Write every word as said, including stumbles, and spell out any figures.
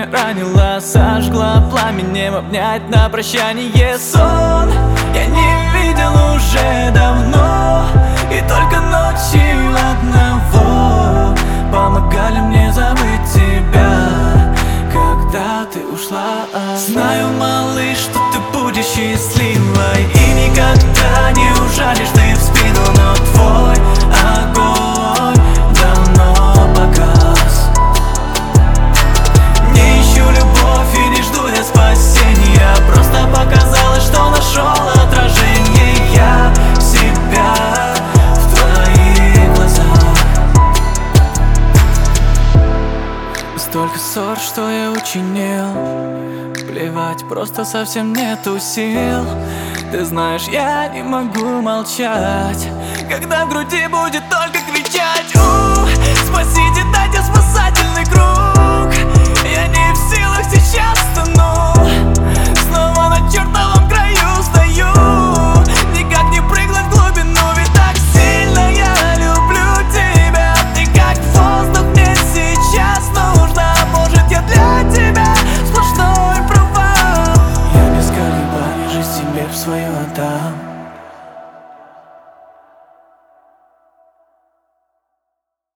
меня ранила, сожгла пламенем, обнять на прощание сон я не видел уже давно, и только ночью одного помогали мне забыть тебя, когда ты ушла. Знаю, малыш, что ты будешь счастливой и никогда не ужалишь ты в спину, но твой огонь давно погас. Не ищу любовь и не жду я спасения, просто показалось, что нашел отражение я себя в твоих глазах. Столько ссор, что я учинил, плевать, просто совсем нету сил. Ты знаешь, я не могу молчать, когда в груди будет только кричать: у, спасите, дайте спасательный круг. Я не в силах сейчас тону, снова на чертовом краю стою, никак не прыгнуть в глубину, ведь так сильно я люблю тебя. Ты как воздух мне сейчас нужна, может я для тебя сплошной провал. Я без колебаний жизнь тебе в свою отдам.